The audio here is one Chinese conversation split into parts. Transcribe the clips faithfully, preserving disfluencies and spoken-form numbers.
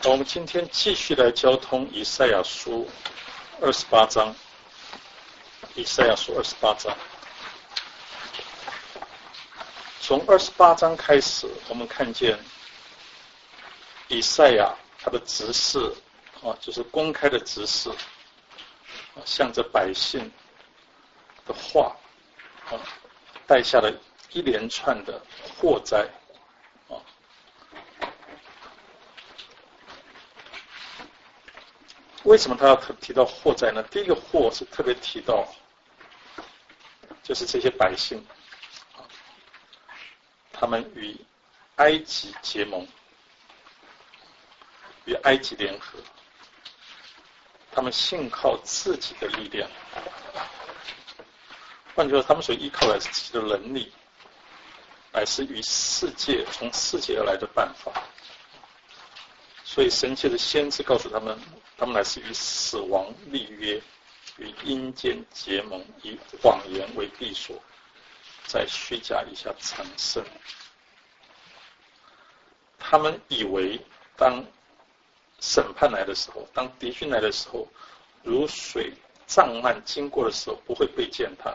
我们今天继续来交通以赛亚书二十八章，以赛亚书二十八章。从二十八章开始，我们看见以赛亚他的执事啊，就是公开的执事，啊，向着百姓的话啊，带下了一连串的祸灾啊。为什么他要提到祸灾呢？第一个祸是特别提到，就是这些百姓，他们与埃及结盟，与埃及联合，他们信靠自己的力量，换句话说，他们所依靠的是自己的能力，乃是与世界从世界而来的办法。所以神借着先知告诉他们，他们乃是与死亡立约，与阴间结盟，以谎言为避所，在虚假以下长生。他们以为当审判来的时候，当敌军来的时候，如水涨漫经过的时候，不会被践踏。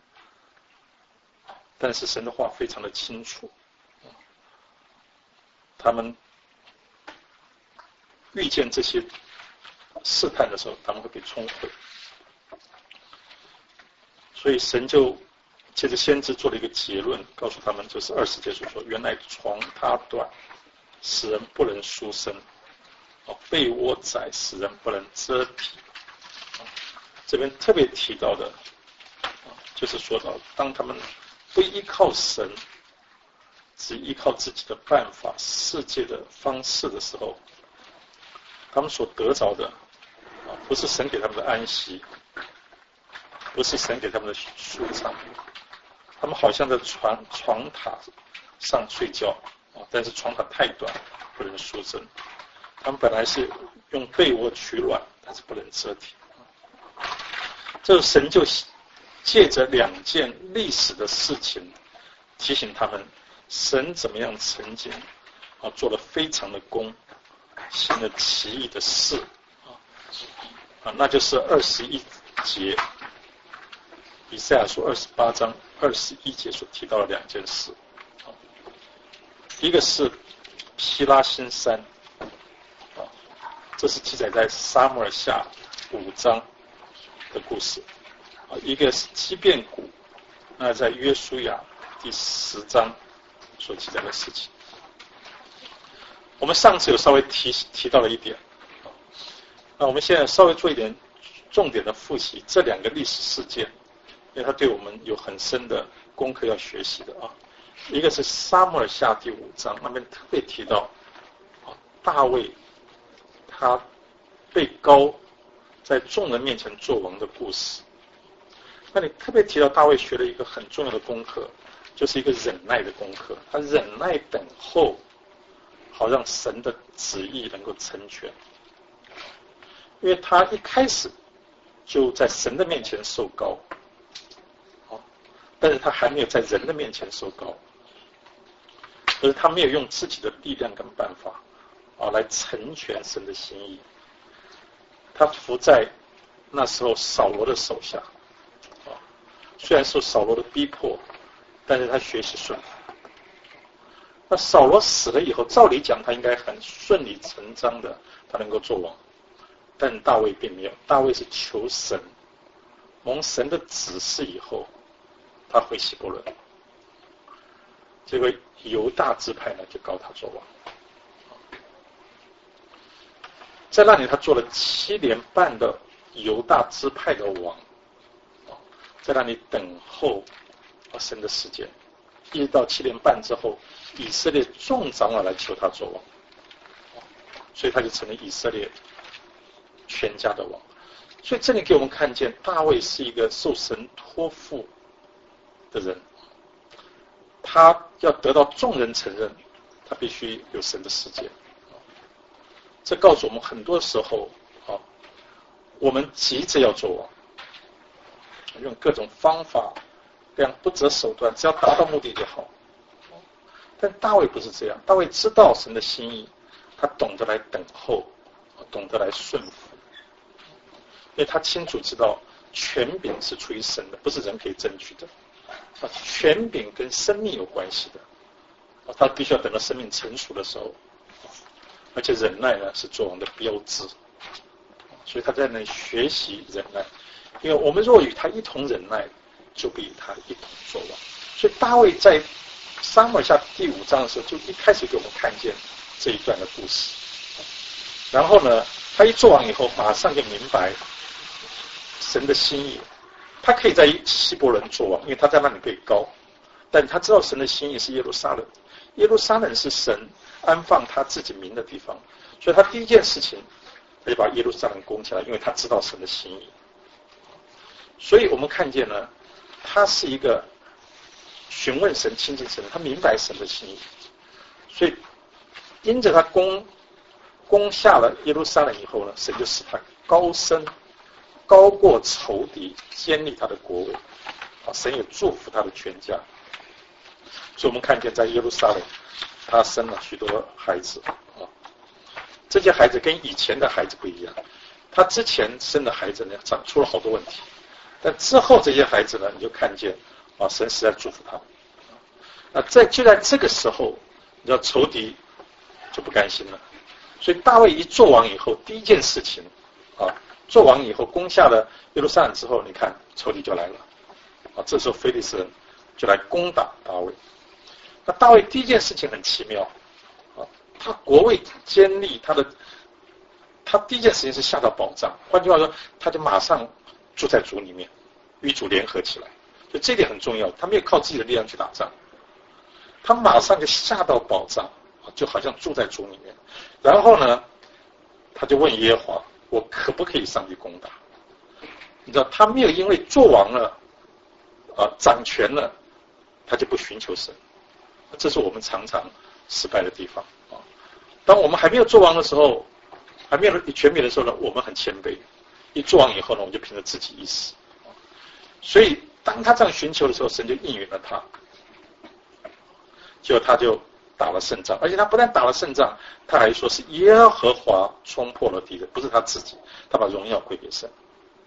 但是神的话非常的清楚，他们遇见这些试探的时候，他们会被冲毁。所以神就借着先知做了一个结论，告诉他们，就是二十节所说，原来床榻短，使人不能舒身；被窝窄，使人不能遮体。这边特别提到的，就是说到，当他们不依靠神，只依靠自己的办法、世界的方式的时候，他们所得着的，不是神给他们的安息，不是神给他们的舒畅，他们好像在床床榻上睡觉，但是床榻太短，不能舒身。他们本来是用被窝取暖，但是不能遮体。这神就借着两件历史的事情，提醒他们，神怎么样曾经啊做了非常的功，行了奇异的事啊，那就是二十一节，以赛亚书二十八章二十一节所提到的两件事。一个是毗拉心山，这是记载在撒母耳下五章的故事；一个是基遍谷，那在约书亚第十章所记载的事情。我们上次有稍微提提到了一点，那我们现在稍微做一点重点的复习这两个历史事件，因为它对我们有很深的功课要学习的啊。一个是撒母耳下第五章，那边特别提到啊，大卫他被膏在众人面前做王的故事。那你特别提到大卫学了一个很重要的功课，就是一个忍耐的功课，他忍耐等候，好让神的旨意能够成全。因为他一开始就在神的面前受膏，但是他还没有在人的面前受膏，可是他没有用自己的力量跟办法啊来成全神的心意。他伏在那时候扫罗的手下，啊，虽然受扫罗的逼迫，但是他学习顺服。那扫罗死了以后，照理讲他应该很顺理成章的，他能够做王，但大卫并没有。大卫是求神，蒙神的指示以后，他回希伯伦，结果犹大支派呢就膏他做王。在那里他做了七年半的犹大支派的王，在那里等候神的时间，一直到七年半之后，以色列众长老来求他做王，所以他就成了以色列全家的王。所以这里给我们看见，大卫是一个受神托付的人，他要得到众人承认，他必须有神的时间。这告诉我们，很多时候啊，我们急着要做王，用各种方法，这样不择手段，只要达到目的就好。但大卫不是这样，大卫知道神的心意， 他懂得来等候，懂得来顺服，因为他清楚知道权柄是出于神的，不是人可以争取的。啊，权柄跟生命有关系的，啊，他必须要等到生命成熟的时候，而且忍耐呢是作王的标志，所以他在那里学习忍耐，因为我们若与他一同忍耐，就必与他一同作王。所以大卫在撒母耳下第五章的时候，就一开始给我们看见这一段的故事，然后呢，他一作王以后，马上就明白神的心意。他可以在希伯伦作王，因为他在那里被高，但他知道神的心意是耶路撒冷，耶路撒冷是神安放他自己名的地方，所以他第一件事情，他就把耶路撒冷攻起来，因为他知道神的心意。所以我们看见呢，他是一个询问神、亲近神，他明白神的心意，所以因着他攻攻下了耶路撒冷以后呢，神就使他高升。高过仇敌，建立他的国位，啊，神也祝福他的全家。所以我们看见在耶路撒冷，他生了许多孩子，啊，这些孩子跟以前的孩子不一样，他之前生的孩子呢，长出了好多问题，但之后这些孩子呢，你就看见啊，神实在祝福他。那在就在这个时候，你知道仇敌就不甘心了，所以大卫一做王以后，第一件事情啊。做王以后，攻下了耶路撒冷之后，你看仇敌就来了，啊，这时候非利士人就来攻打大卫。那大卫第一件事情很奇妙，啊，他国位坚立，他的他第一件事情是下到保障，换句话说，他就马上住在主里面，与主联合起来，所以这点很重要。他没有靠自己的力量去打仗，他马上就下到保障，就好像住在主里面。然后呢，他就问耶和华。我可不可以上去攻打？你知道，他没有因为做王了，啊，掌权了，他就不寻求神。这是我们常常失败的地方啊。当我们还没有做王的时候，还没有权柄的时候呢，我们很谦卑；一做王以后呢，我们就凭着自己意识。所以，当他这样寻求的时候，神就应允了他。结果他就打了胜仗，而且他不但打了胜仗，他还说是耶和华冲破了敌人，不是他自己，他把荣耀归给神。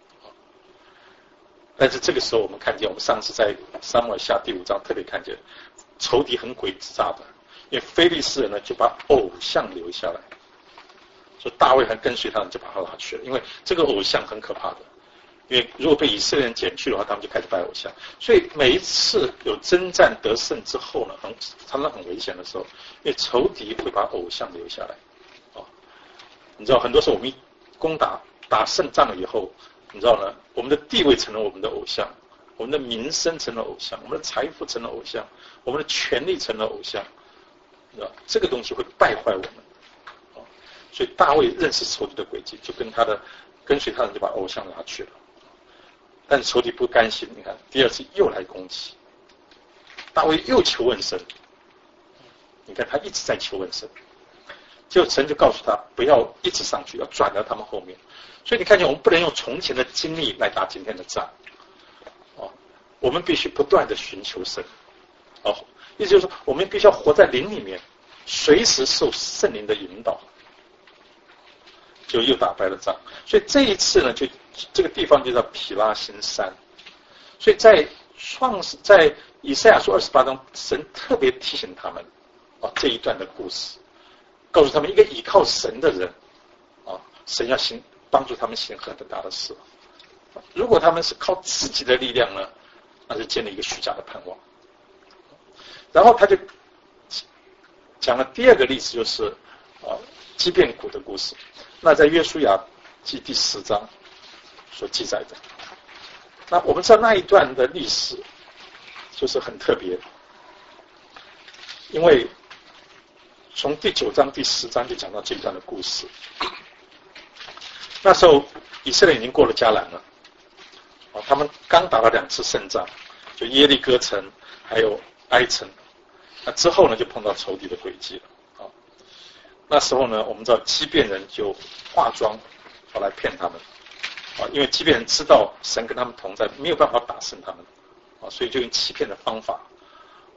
但是这个时候我们看见，我们上次在撒母耳下第五章特别看见，仇敌很诡诈的，因为非利士人呢就把偶像留下来，所以大卫还跟随他们就把他拿去了，因为这个偶像很可怕的，因为如果被以色列人捡去的话，他们就开始拜偶像。所以每一次有征战得胜之后呢，很常常很危险的时候，因为仇敌会把偶像留下来。哦，你知道，很多时候我们一攻打打胜仗了以后，你知道呢，我们的地位成了我们的偶像，我们的名声成了偶像，我们的财富成了偶像，我们的权力成了偶像，你知道这个东西会败坏我们。哦，所以大卫认识仇敌的诡计，就跟他的跟随他人就把偶像拿去了。但仇敌不甘心，你看第二次又来攻击，大卫又求问神，你看他一直在求问神，结果神就告诉他不要一直上去，要转到他们后面。所以你看见我们不能用从前的经历来打今天的仗，哦，我们必须不断的寻求神，哦，意思就是说我们必须要活在灵里面，随时受圣灵的引导，就又打败了仗。所以这一次呢，就这个地方就叫毗拉心山。所以在创世在以赛亚书二十八章，神特别提醒他们啊这一段的故事，告诉他们一个倚靠神的人啊，神要行帮助他们行很大的事。如果他们是靠自己的力量呢，那就建立一个虚假的盼望。然后他就讲了第二个例子，就是啊基遍谷的故事。那在约书亚记第十章所记载的。那我们知道那一段的历史就是很特别，因为从第九章第十章就讲到这一段的故事。那时候以色列已经过了迦南了，啊，他们刚打了两次胜仗，就耶利哥城还有埃城。那之后呢，就碰到仇敌的诡计了。啊，那时候呢，我们知道基遍人就化妆好来骗他们。啊，因为基遍人知道神跟他们同在，没有办法打胜他们，啊，所以就用欺骗的方法，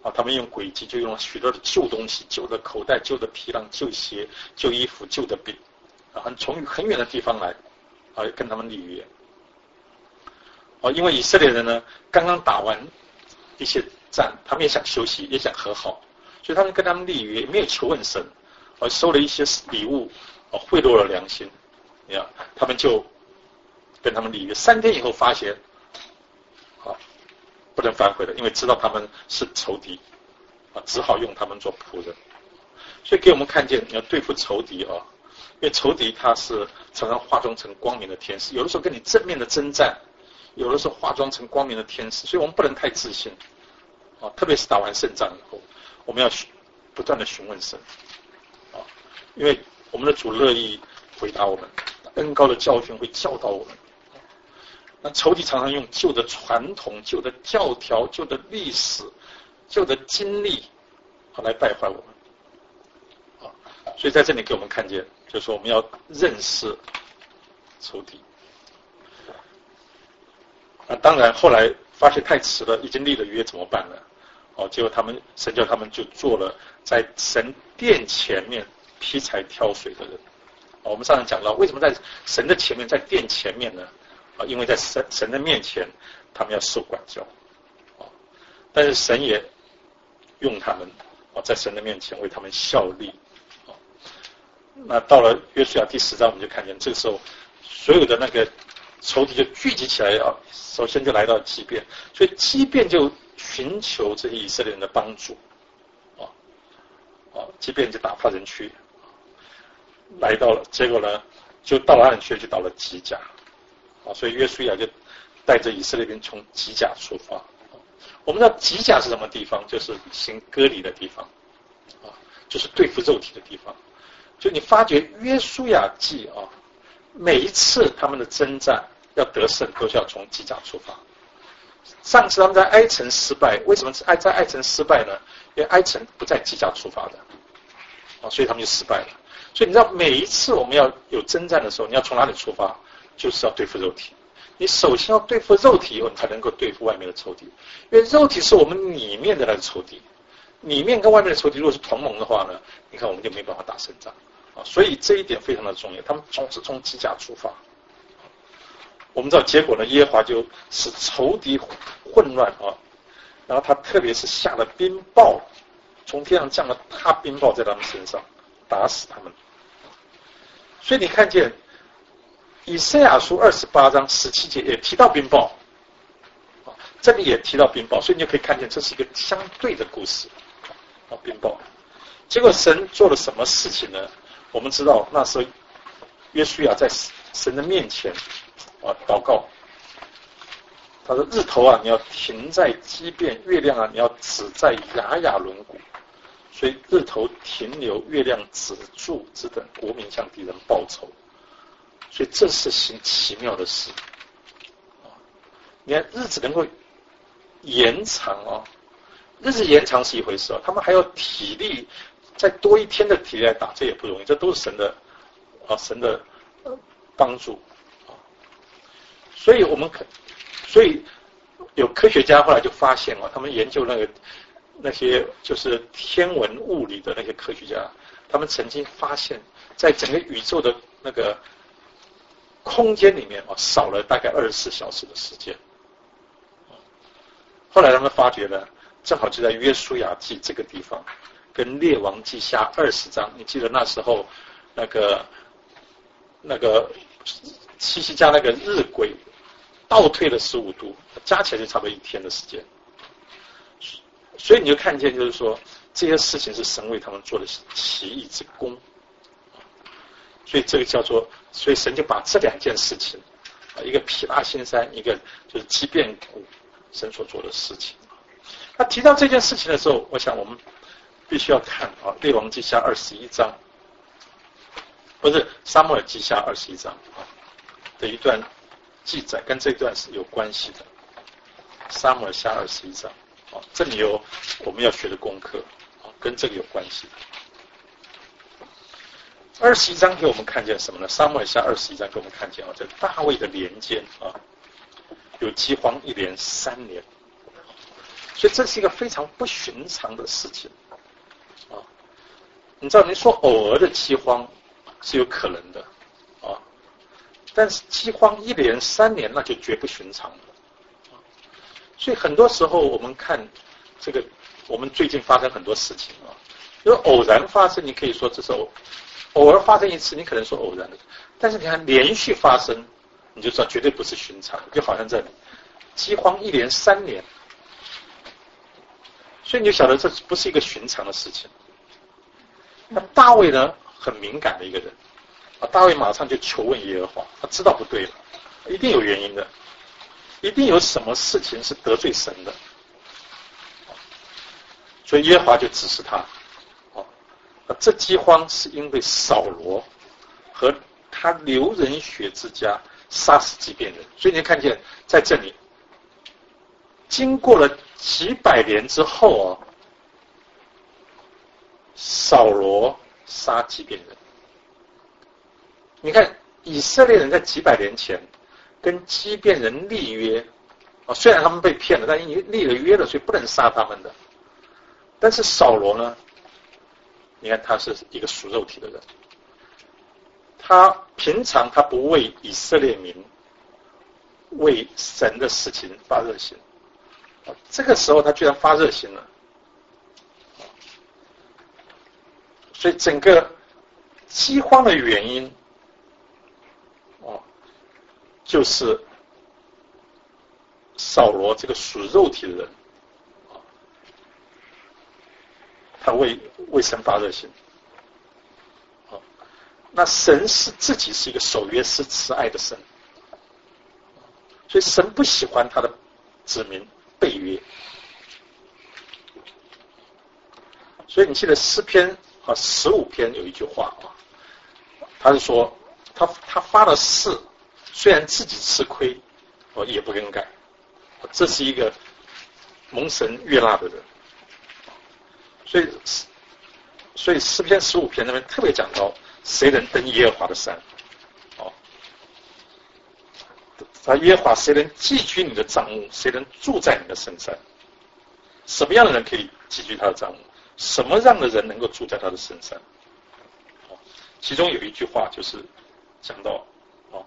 啊，他们用诡计，就用了许多的旧东西，旧的口袋、旧的皮囊、旧鞋、旧衣服、旧的饼，啊，从很远的地方来，啊，跟他们立约。啊，因为以色列人呢，刚刚打完一些战，他们也想休息，也想和好，所以他们跟他们立约，没有求问神，而收了一些礼物，啊，贿赂了良心，你看，他们就跟他们立约，三天以后发现，啊，不能反悔了，因为知道他们是仇敌，啊，只好用他们做仆人。所以给我们看见，你要对付仇敌啊，因为仇敌他是常常化妆成光明的天使，有的时候跟你正面的征战，有的时候化妆成光明的天使，所以我们不能太自信啊，特别是打完胜仗以后，我们要不断的询问神啊，因为我们的主乐意回答我们，恩高的教训会教导我们。那仇敌常常用旧的传统、旧的教条、旧的历史、旧的经历啊来败坏我们啊，所以在这里给我们看见，就是说我们要认识仇敌。啊，当然后来发现太迟了，已经立了约，怎么办呢？哦，结果他们神叫他们就做了在神殿前面劈柴挑水的人。哦，我们上次讲到，为什么在神的前面，在殿前面呢？啊，因为在神神的面前，他们要受管教。啊，但是神也用他们啊，在神的面前为他们效力。啊，那到了约书亚第十章，我们就看见这个时候，所有的那个仇敌就聚集起来啊，首先就来到基遍，所以基遍就寻求这些以色列人的帮助，啊啊，基遍就打发人去，来到了，结果呢，就到了那里去，就到了吉甲，啊，所以约书亚就带着以色列人从吉甲出发。我们知道吉甲是什么地方？就是行割礼的地方，啊，就是对付肉体的地方。就你发觉约书亚记啊，每一次他们的征战要得胜，都是要从吉甲出发。上次他们在埃城失败，为什么在在埃城失败呢？因为埃城不在吉甲出发的，啊，所以他们就失败了。所以你知道，每一次我们要有征战的时候，你要从哪里出发？就是要对付肉体。你首先要对付肉体，以后你才能够对付外面的仇敌。因为肉体是我们里面的那个仇敌，里面跟外面的仇敌如果是同盟的话呢，你看我们就没办法打胜仗啊。所以这一点非常的重要。他们总是从吉甲出发。我们知道结果呢，耶和华就使仇敌混乱啊，然后他特别是下了冰雹，从天上降了大冰雹在他们身上，打死他们。所以你看见以赛亚书二十八章十七节也提到冰雹，这里也提到冰雹，所以你就可以看见这是一个相对的故事啊，冰雹。结果神做了什么事情呢？我们知道那时候约书亚在神的面前啊祷告，他说：“日头啊，你要停在基遍；月亮啊，你要止在雅雅伦谷。所以日头停留，月亮止住，只等国民向敌人报仇。所以这是行奇妙的事啊！你看日子能够延长啊，日子延长是一回事啊，他们还要体力，再多一天的体力来打，这也不容易，这都是神的啊，神的帮助啊。所以我们可，所以有科学家后来就发现啊，他们研究那个那些就是天文物理的那些科学家，他们曾经发现，在整个宇宙的那个空间里面啊，少了大概二十四小时的时间。后来他们发觉呢，正好就在约书亚记这个地方，跟列王记下二十章，你记得那时候那个那个七夕家那个日晷倒退了十五度，加起来就差不多一天的时间。所以你就看见，就是说这些事情是神为他们做的奇异之功。所以这个叫做，所以神就把这两件事情，一个毗拉新山，一个就是基遍谷，神所做的事情。他提到这件事情的时候，我想我们必须要看啊，列王记下二十一章，不是撒母耳记下二十一章啊的一段记载，跟这段是有关系的。撒母耳下二十一章啊，这里有我们要学的功课啊，跟这个有关系的。二十一章给我们看见什么呢？撒母耳下二十一章给我们看见啊，这大卫的连见啊，有饥荒一连三年。 所以这是一个非常不寻常的事情啊。你知道，你说偶尔的饥荒是有可能的啊，但是饥荒一连三年，那就绝不寻常了。所以很多时候我们看这个，我们最近发生很多事情啊，如果偶然发生，你可以说这是偶偶尔发生一次，你可能说偶然的，但是你看连续发生，你就知道绝对不是寻常，就好像这里饥荒一连三年，所以你就晓得这不是一个寻常的事情。那大卫呢，很敏感的一个人啊，大卫马上就求问耶和华，他知道不对了，一定有原因的，一定有什么事情是得罪神的，所以耶和华就指示他，啊，这饥荒是因为扫罗和他流人血之家杀死基遍人，所以你看见在这里，经过了几百年之后啊，扫罗杀基遍人。你看以色列人在几百年前跟基遍人立约啊，虽然他们被骗了，但因为立了约了，所以不能杀他们的。但是扫罗呢，你看他是一个属肉体的人，他平常他不为以色列民为神的事情发热心，这个时候他居然发热心了，所以整个饥荒的原因哦，就是扫罗这个属肉体的人，他为为神发热心。那神是自己是一个守约是慈爱的神，所以神不喜欢他的子民背约。所以你记得诗篇啊十五篇有一句话啊，他是说他他发了誓，虽然自己吃亏，哦也不更改，这是一个蒙神悦纳的人。所以所以诗篇十五篇那边特别讲到，谁能登耶和华的山？哦，他耶和华谁能寄居你的帐幕？谁能住在你的深山？什么样的人可以寄居他的帐幕？什么样的人能够住在他的深山？哦，其中有一句话就是讲到哦，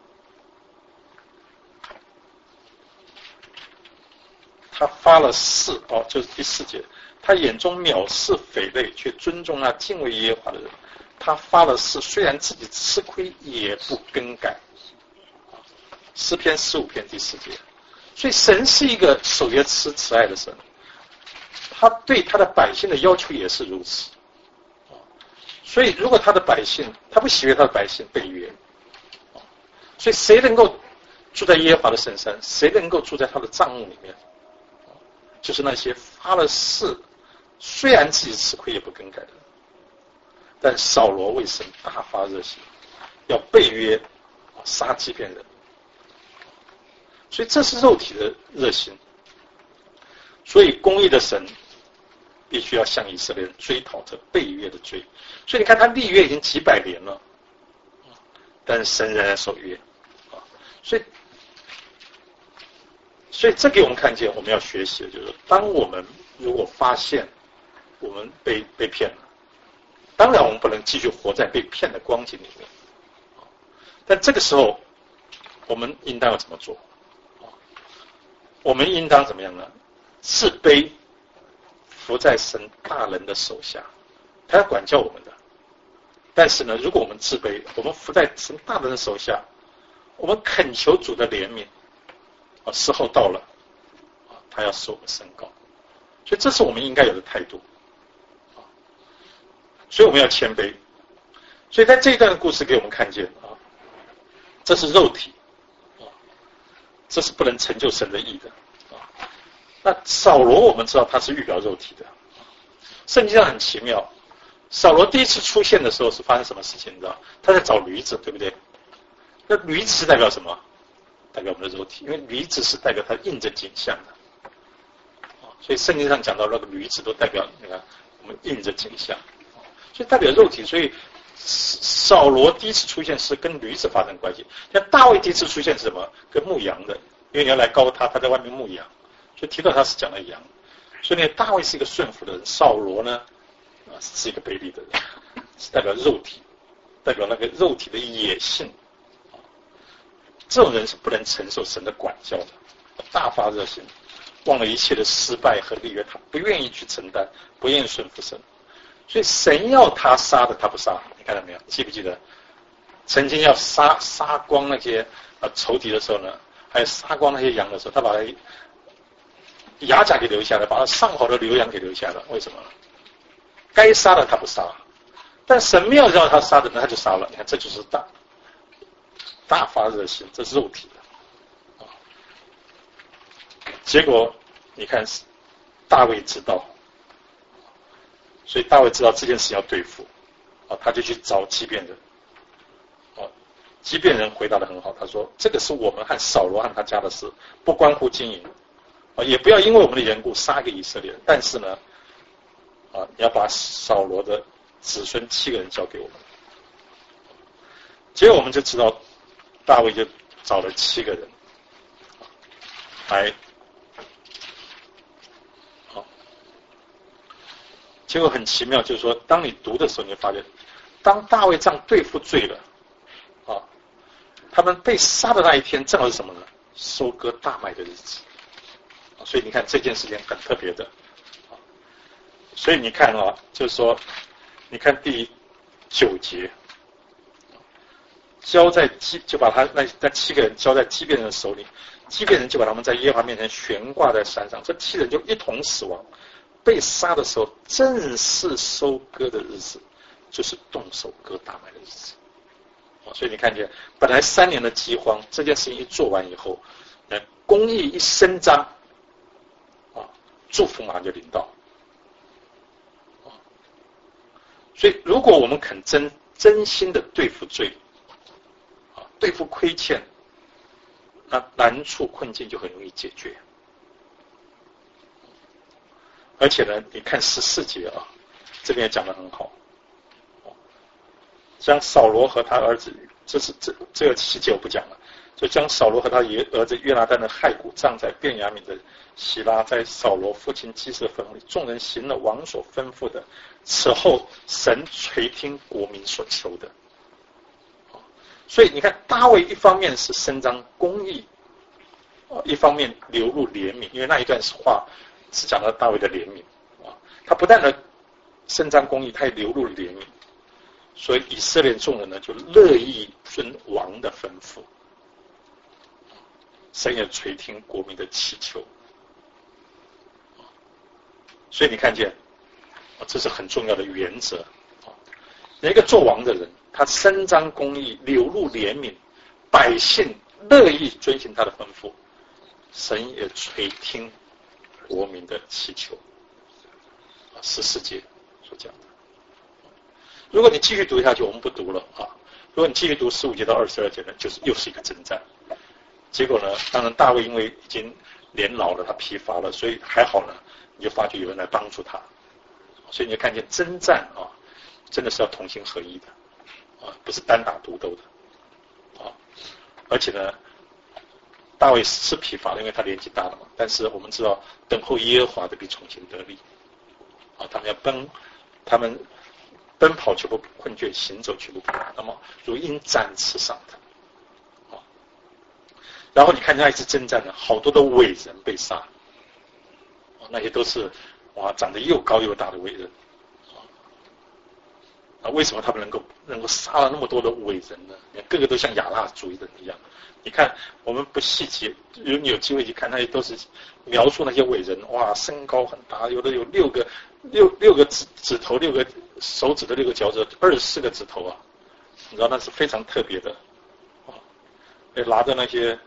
他发了誓哦，就是第四节，他眼中藐视匪类，却尊重那敬畏耶和华的人。他发了誓，虽然自己吃亏，也不更改。诗篇十五篇第四节，所以神是一个守约慈慈爱的神，他对他的百姓的要求也是如此。所以，如果他的百姓，他不喜悦他的百姓背约，所以谁能够住在耶和华的圣山？谁能够住在他的帐幕里面？就是那些发了誓，虽然自己吃亏也不更改的人。但扫罗为神大发热心，要背约杀基遍人，所以这是肉体的热心。所以公义的神必须要向以色列人追讨这背约的罪。所以你看他立约已经几百年了，但是神仍然守约。所以，所以这给我们看见，我们要学习的就是，当我们如果发现我们被被骗了。当然我们不能继续活在被骗的光景里面，但这个时候我们应当要怎么做？我们应当怎么样呢？自卑，服在神大人的手下，他要管教我们的。但是呢，如果我们自卑，我们服在神大人的手下，我们恳求主的怜悯，啊，时候到了，啊，他要使我们升高，所以这是我们应该有的态度。所以我们要谦卑。所以在这一段的故事给我们看见啊，这是肉体啊，这是不能成就神的义的啊。那扫罗我们知道他是预表肉体的，圣经上很奇妙。扫罗第一次出现的时候是发生什么事情？你知道？他在找驴子，对不对？那驴子是代表什么？代表我们的肉体，因为驴子是代表它印着景象的。所以圣经上讲到那个驴子都代表你看我们印着景象。所以代表肉体，所以扫罗第一次出现是跟驴子发生关系。像大卫第一次出现是什么？跟牧羊的，因为你要来膏他，他在外面牧羊，所以提到他是讲的羊。 所以呢，大卫是一个顺服的人，扫罗呢，啊，是一个卑鄙的人，是代表肉体，代表那个肉体的野性。这种人是不能承受神的管教的，大发热心，忘了一切的失败和立约，他不愿意去承担，不愿意顺服神。所以神要他杀的，他不杀。你看到没有？记不记得曾经要杀杀光那些呃仇敌的时候呢？还有杀光那些羊的时候，他把牙甲给留下来，把他上好的牛羊给留下了。为什么？该杀的他不杀，但神没有让他杀的呢，他就杀了。你看，这就是大大发热心，这是肉体的。结果你看，大卫知道，所以大卫知道这件事要对付，啊，他就去找基遍人。基遍人回答得很好，他说：“这个是我们和扫罗和他家的事，不关乎经营，啊，也不要因为我们的缘故杀个以色列人。但是呢，啊，你要把扫罗的子孙七个人交给我们。”结果我们就知道，大卫就找了七个人来，好，结果很奇妙，就是说，当你读的时候，你会发现，当大卫这样对付罪了。他们被杀的那一天正好是什么呢？收割大麦的日子。所以你看这件事情很特别的。所以你看啊，就是说，你看第九节，交在基就把他那那七个人交在基遍人的手里，基遍人就把他们在耶和华面前悬挂在山上，这七人就一同死亡。被杀的时候正是收割的日子，就是动手割大麦的日子。所以你看见，本来三年的饥荒，这件事情一做完以后，呃，公义一伸张，啊，祝福马上就临到。啊，所以如果我们肯真真心的对付罪，啊，对付亏欠，那难处困境就很容易解决。而且呢，你看十四节啊，这边也讲得很好。将扫罗和他儿子，这是这这个细节我不讲了，就将扫罗和他儿子约拿单的骸骨葬在便雅悯的希拉，在扫罗父亲基士的坟里。众人行了王所吩咐的，此后神垂听国民所求的。所以你看，大卫一方面是伸张公义，一方面流露怜悯，因为那一段话是讲到大卫的怜悯啊，他不但的伸张公义，他也流露怜悯。所以以色列众人呢，就乐意遵王的吩咐，神也垂听国民的祈求。所以你看见，这是很重要的原则。一个做王的人，他伸张公义，流露怜悯，百姓乐意遵行他的吩咐，神也垂听国民的祈求。十四节所讲的。如果你继续读下去，我们不读了啊。如果你继续读十五节到二十二节呢，就是又是一个征战。结果呢，当然大卫因为已经年老了，他疲乏了，所以还好呢，你就发觉有人来帮助他。所以你就看见征战啊，真的是要同心合一的啊，不是单打独斗的啊。而且呢，大卫是疲乏了，因为他年纪大了嘛。但是我们知道，等候耶和华的必从心得力啊，他们要奔，他们。奔跑却不困倦，行走却不疲乏，那么如鹰展翅上腾。啊，然后你看那一次征战呢，好多的伟人被杀，啊，那些都是哇长得又高又大的伟人。啊，为什么他们能够能够杀了那么多的伟人呢？个个都像亚纳族人一样。你看，我们不细节，有你有机会去看，那些都是描述那些伟人，哇，身高很大，有的有六个六六个指指头，六个手指的六个脚趾，二十四个指头啊，你知道那是非常特别的啊，拿着那些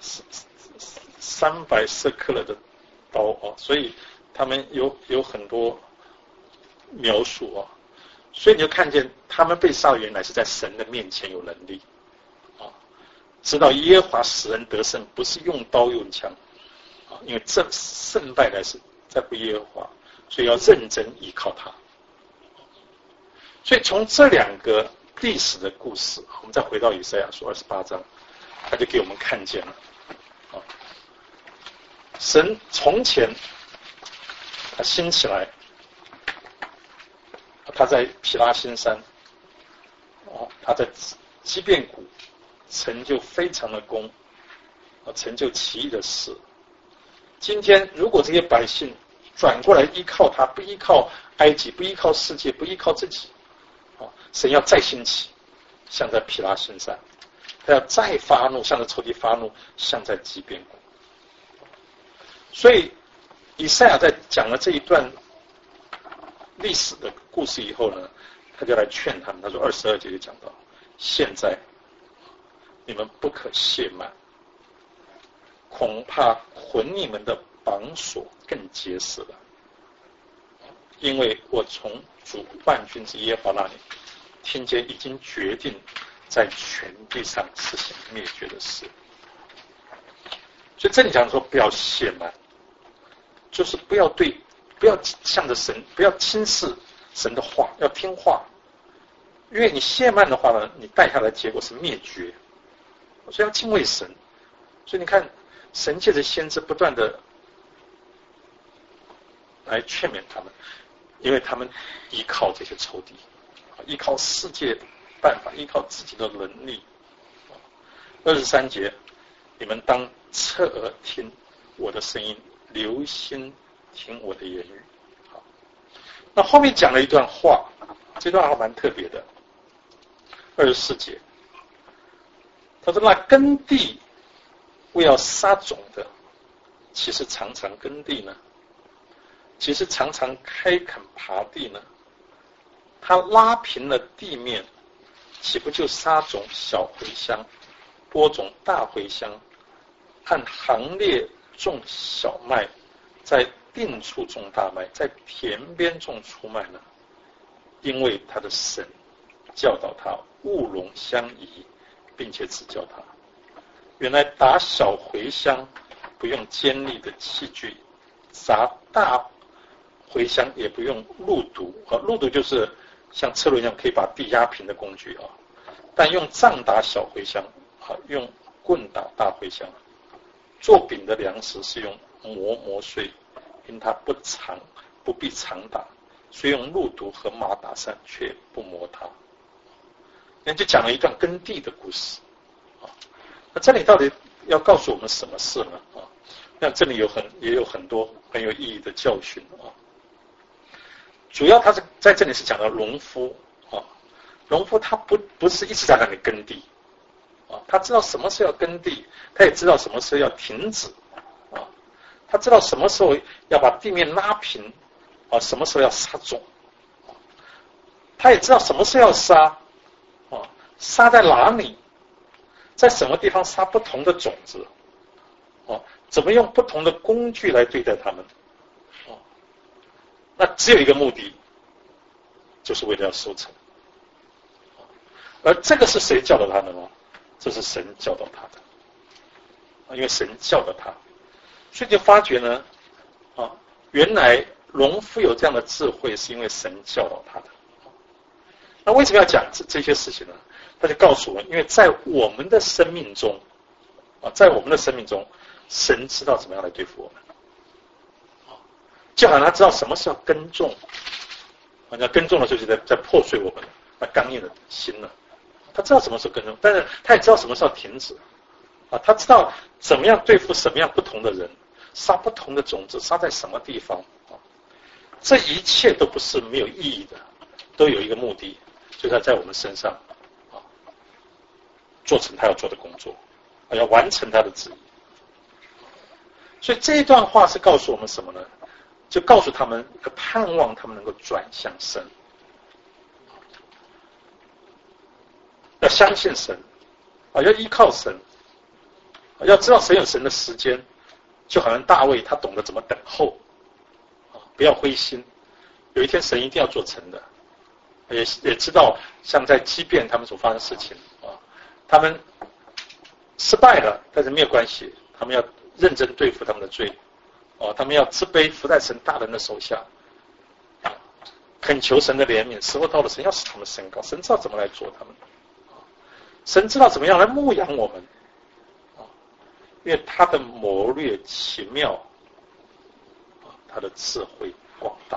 三百色克勒的刀啊，所以他们有有很多描述啊，所以你就看见他们被杀的原来是在神的面前有能力。知道耶和华使人得胜，不是用刀用枪，啊，因为这胜败乃是在乎耶和华，所以要认真依靠他。所以从这两个历史的故事，我们再回到以赛亚书二十八章，他就给我们看见了，啊，神从前， 他兴起来，他在毗拉新山，哦，他在基遍谷成就非常的功，成就奇异的事。今天如果这些百姓转过来依靠他，不依靠埃及，不依靠世界，不依靠自己，神要再兴起，像在毗拉新山，他要再发怒，向着仇敌发怒，像在基遍谷。所以以赛亚在讲了这一段历史的故事以后呢，他就来劝他们，他说二十二节就讲到，现在你们不可懈慢，恐怕捆你们的绑索更结实了，因为我从主万军之耶和华那里听见已经决定在全地上实行灭绝的事。所以这里讲说不要懈慢，就是不要对不要向着神，不要轻视神的话，要听话。因为你懈慢的话呢，你带下来的结果是灭绝。所以要敬畏神。所以你看，神借着先知不断的来劝勉他们，因为他们依靠这些仇敌，依靠世界办法，依靠自己的能力。二十三节，你们当侧耳听我的声音，留心听我的言语。好，那后面讲了一段话，这段话蛮特别的。二十四节，他说：“那耕地为要撒种的，其实常常耕地呢？其实常常开垦耙地呢？他拉平了地面，岂不就撒种小茴香，播种大茴香，按行列种小麦，在定处种大麦，在田边种出麦呢？因为他的神教导他务农相宜，并且指教他。原来打小茴香不用尖利的器具，砸大茴香也不用路毒啊，路毒就是像车轮一样可以把地压平的工具啊。但用杖打小茴香啊，用棍打大茴香。做饼的粮食是用磨磨碎，因它不常不必常打，所以用路毒和马打散，却不磨它。那就讲了一段耕地的故事啊。那这里到底要告诉我们什么事呢？啊，那这里有很也有很多很有意义的教训啊。主要他是在这里是讲到农夫啊，农夫他不不是一直在那里耕地啊，他知道什么时候要耕地，他也知道什么时候要停止啊，他知道什么时候要把地面拉平啊，什么时候要撒种，他也知道什么时候要撒啊，撒在哪里，在什么地方撒不同的种子啊，怎么用不同的工具来对待他们啊，那只有一个目的，就是为了要收成。而这个是谁教导他的呢？这是神教导他的，因为神教导他，所以就发觉呢，啊，原来农夫有这样的智慧，是因为神教导他的。那为什么要讲这这些事情呢？他就告诉我们，因为在我们的生命中，啊，在我们的生命中，神知道怎么样来对付我们，啊，就好像他知道什么是要耕种，啊，那耕种的时候就在在破碎我们那刚硬的心了。他知道什么时候耕种，但是他也知道什么时候停止，啊，他知道怎么样对付什么样不同的人，撒不同的种子，撒在什么地方，啊，这一切都不是没有意义的，都有一个目的，就是他在我们身上，啊，做成他要做的工作，啊，要完成他的旨意。所以这一段话是告诉我们什么呢？就告诉他们，盼望他们能够转向神。要相信神啊，要依靠神啊，要知道神有神的时间，就好像大卫他懂得怎么等候啊，不要灰心，有一天神一定要做成的。也也知道像在基遍他们所发生的事情啊，他们失败了，但是没有关系，他们要认真对付他们的罪啊，他们要自卑伏在神大人的手下啊，恳求神的怜悯，时候到了，神要使他们升高，神知道怎么来做他们。神知道怎么样来牧养我们，因为他的谋略奇妙，他的智慧广大。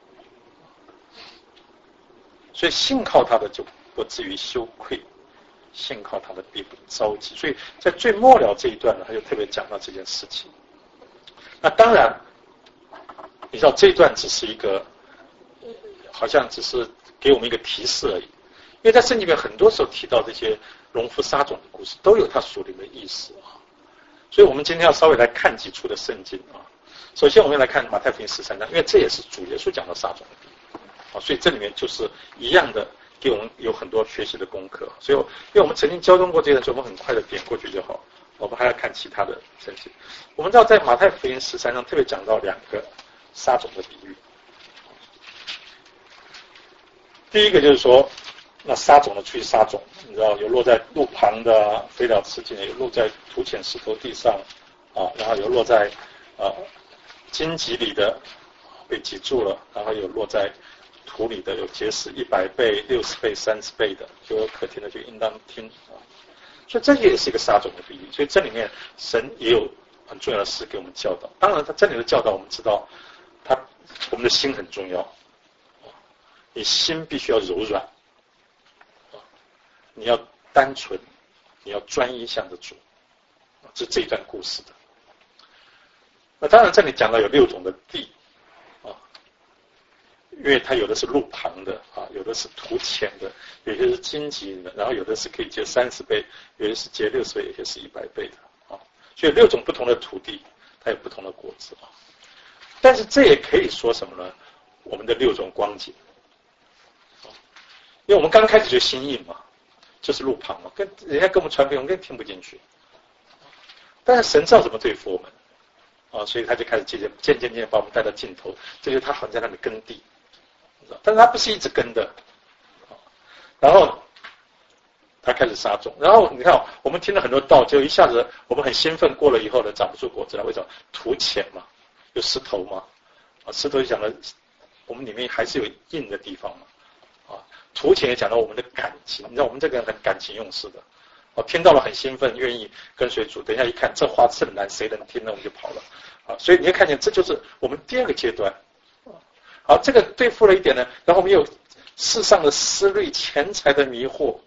所以信靠他的就不至于羞愧，信靠他的必不着急。所以在最末了这一段呢，他就特别讲到这件事情。那当然，你知道这一段只是一个，好像只是给我们一个提示而已。因为在圣经里面很多时候提到这些农夫撒种的故事，都有它属灵的意思啊。所以我们今天要稍微来看几处的圣经啊。首先我们来看马太福音十三章，因为这也是主耶稣讲的撒种的比喻啊，所以这里面就是一样的给我们有很多学习的功课。所以因为我们曾经交通过这个，所以我们很快的点过去就好。我们还要看其他的圣经。我们知道在马太福音十三章特别讲到两个撒种的比喻。第一个就是说，那撒种的出去撒种，你知道有落在路旁的飞鸟吃尽的，有落在土浅石头地上啊，然后有落在啊荆棘里的被挤住了，然后有落在土里的，有结实一百倍、六十倍、三十倍的，就有可听的就应当听啊。所以这也是一个撒种的比喻。所以这里面神也有很重要的事给我们教导。当然，他这里的教导我们知道，他我们的心很重要，你心必须要柔软，你要单纯，你要专一向着主，这是这一段故事的。那当然，这里讲到有六种的地啊，因为它有的是路旁的啊，有的是土浅的，有些是荆棘的，然后有的是可以结三十倍，有些是结六十倍，有些是一百倍的啊。所以六种不同的土地，它有不同的果子啊。但是这也可以说什么呢？我们的六种光景，因为我们刚开始就心硬嘛，就是路旁嘛，跟人家跟我们传福音，我们更听不进去。但是神知道怎么对付我们。啊，所以他就开始渐渐渐渐渐把我们带到尽头，这就是他好像在那里耕地，但是他不是一直耕的，然后他开始撒种，然后你看我们听了很多道，就一下子我们很兴奋，过了以后呢长不出果子来，为什么？土浅嘛，有石头嘛，啊，石头就讲了我们里面还是有硬的地方嘛，啊，土浅也讲到我们的感情，你知道我们这个人很感情用事的。哦，听到了很兴奋，愿意跟随主。等一下一看，这话甚难，谁能听呢？我们就跑了啊！所以你会看见，这就是我们第二个阶段。好，这个对付了一点呢，然后我们有世上的思虑、钱财的迷惑，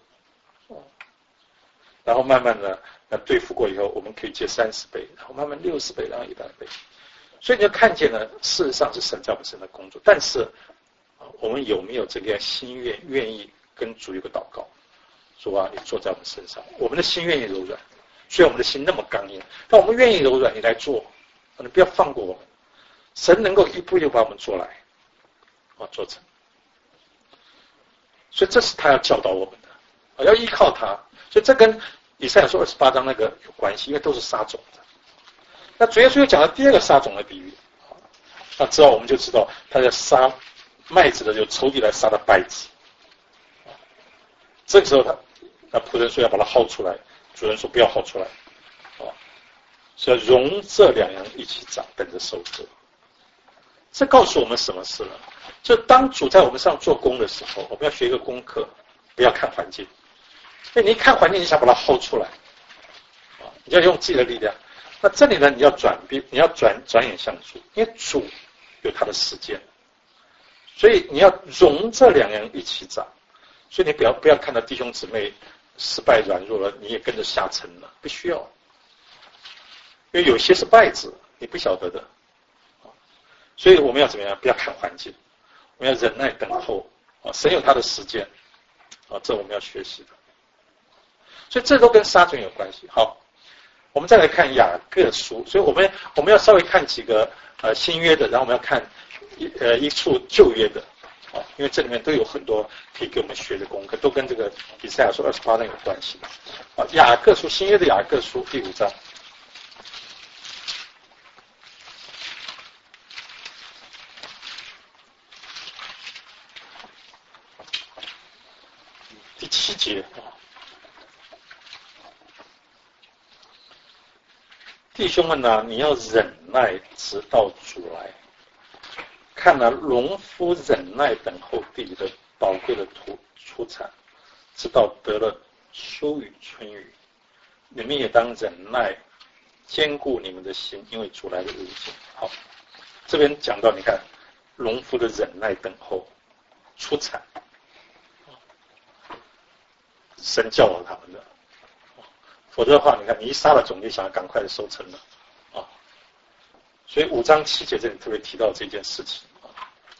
然后慢慢的那对付过以后，我们可以借三十倍，然后慢慢六十倍，然后一百倍。所以你就看见呢，事实上是神在我们身上的工作，但是我们有没有这个心愿，愿意跟主有个祷告？主啊，你坐在我们身上，我们的心愿意柔软，虽然我们的心那么刚硬，但我们愿意柔软，你来做，你不要放过我们。神能够一步一步把我们做来，啊，做成。所以这是他要教导我们的，啊，要依靠他。所以这跟以赛亚书二十八章那个有关系，因为都是撒种的。那主耶稣又讲了第二个撒种的比喻，那之后我们就知道他在撒麦子的时候，仇敌来撒的稗子。这个时候他。那仆人说要把它薅出来，主人说不要薅出来，啊，所以容这两样一起长，等着收割。这告诉我们什么事呢？就当主在我们上做工的时候，我们要学一个功课，不要看环境。所以你一看环境，你想把它薅出来，啊，你要用自己的力量。那这里呢，你要转变，你要转转眼向主，因为主有他的时间，所以你要容这两样一起长。所以你不要不要看到弟兄姊妹失败软弱了，你也跟着下沉了，不需要，因为有些是败子，你不晓得的，所以我们要怎么样？不要看环境，我们要忍耐等候啊，神有他的时间啊，这我们要学习的。所以这都跟撒种有关系。好，我们再来看雅各书，所以我们我们要稍微看几个呃新约的，然后我们要看一呃一处旧约的。啊，因为这里面都有很多可以给我们学的功课，都跟这个以赛亚书二十八章有关系。啊，雅各书，新约的雅各书第五章，第七节啊，弟兄们呐、啊，你要忍耐，直到主来。看了农夫忍耐等候地里的宝贵的土出产，直到得了秋雨春雨，你们也当忍耐，坚固你们的心，因为主来的日子。好，这边讲到你看， 农夫的忍耐等候出产，神教导他们的。否则的话，你看你一杀了种，你想要赶快的收成了啊。所以五章七节这里特别提到这件事情啊。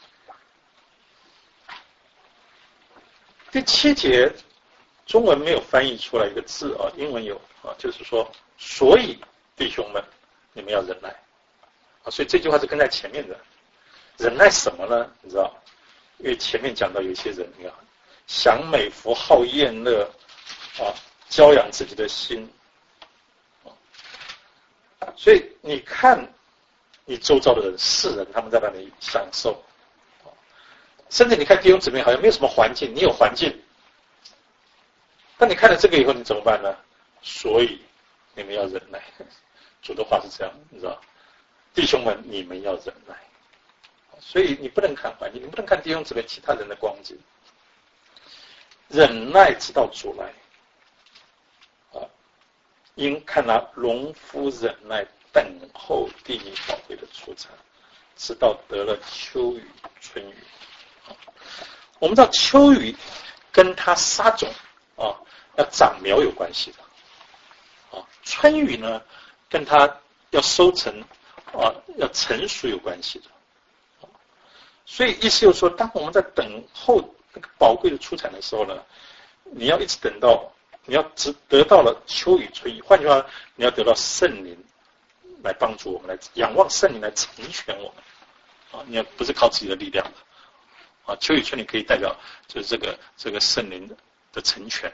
第七节中文没有翻译出来一个字啊，英文有啊，就是说，所以弟兄们，你们要忍耐啊。所以这句话是跟在前面的。忍耐什么呢？你知道，因为前面讲到有一些人，你看，享美福、好宴乐啊，教养自己的心啊。所以你看，你周遭的人、世人，他们在那里享受啊，甚至你看弟兄姊妹好像没有什么环境，你有环境。但你看了这个以后，你怎么办呢？所以你们要忍耐。主的话是这样，你知道，弟兄们，你们要忍耐。所以你不能看环境，你不能看弟兄姊妹其他人的光景。忍耐直到主来，啊，应看那农夫忍耐等候地里宝贵的出产，直到得了秋雨、春雨。啊，我们知道秋雨跟他撒种啊，要长苗有关系的。啊，春雨呢，跟他要收成啊，要成熟有关系的。所以意思就是说，当我们在等候那个宝贵的出产的时候呢，你要一直等到，你要只得到了秋雨春雨。换句话，你要得到圣灵来帮助我们，来仰望圣灵来成全我们。啊，你要不是靠自己的力量的。啊，秋雨春雨可以代表就是这个这个圣灵的的成全。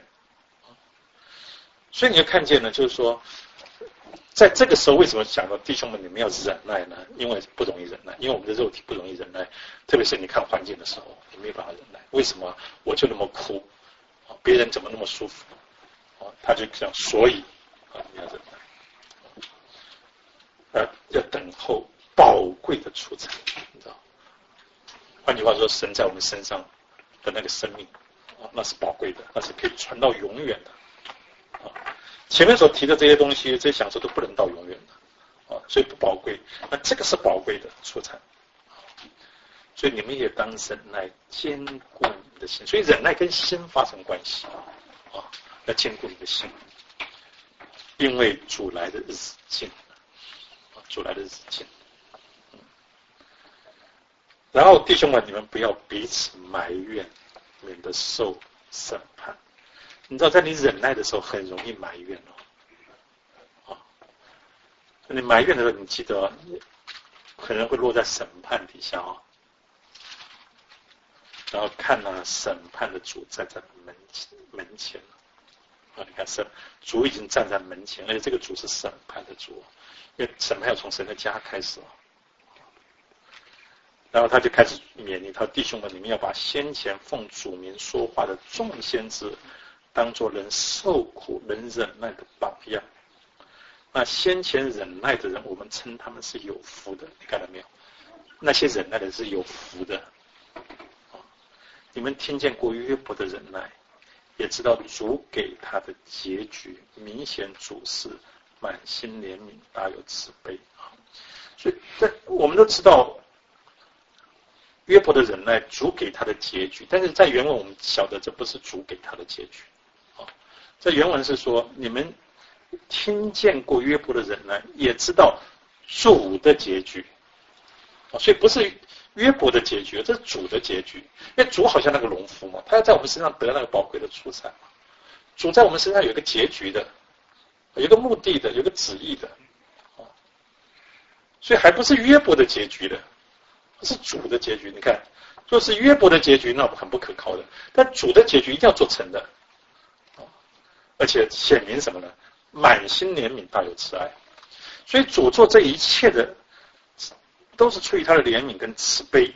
所以你要看见呢，就是说，在这个时候，为什么讲到弟兄们你们要忍耐呢？因为不容易忍耐，因为我们的肉体不容易忍耐，特别是你看环境的时候，你没有办法忍耐。为什么？我就那么苦，啊，别人怎么那么舒服？啊，他就讲，所以啊，你要忍耐，啊，要等候宝贵的出产，你知道？换句话说，神在我们身上的那个生命，啊，那是宝贵的，那是可以传到永远的。啊，前面所提的这些东西，这些享受都不能到永远的，啊，所以不宝贵。那这个是宝贵的出产，所以你们也当忍耐，坚固你们的心。所以忍耐跟心发生关系，啊，要坚固你的心，因为主来的日子近，啊，主来的日子近。嗯，然后弟兄们，你们不要彼此埋怨，免得受审判。你知道，在你忍耐的时候，很容易埋怨哦。啊，你埋怨的时候，你记得，可能会落在审判底下哦。然后看呢、啊，审判的主站在门门前啊，你看审主已经站在门前，而且这个主是审判的主，因为审判要从神的家开始哦。然后他就开始勉励他弟兄们，你们要把先前奉主名说话的众先知当作能受苦、能忍耐的榜样。那先前忍耐的人，我们称他们是有福的。你看到没有？那些忍耐的是有福的。你们听见过约伯的忍耐，也知道主给他的结局，明显主是满心怜悯，大有慈悲。所以，在我们都知道约伯的忍耐，主给他的结局，但是在原文我们晓得这不是主给他的结局。在原文是说，你们听见过约伯的忍耐，也知道主的结局，所以不是约伯的结局，这是主的结局。因为主好像那个农夫嘛，他要在我们身上得那个宝贵的出产嘛。主在我们身上有一个结局的，有一个目的的，有一个旨意的，所以还不是约伯的结局的，是主的结局。你看，就是约伯的结局，那很不可靠的，但主的结局一定要做成的。而且显明什么呢？满心怜悯，大有慈爱。所以主做这一切的，都是出于他的怜悯跟慈悲。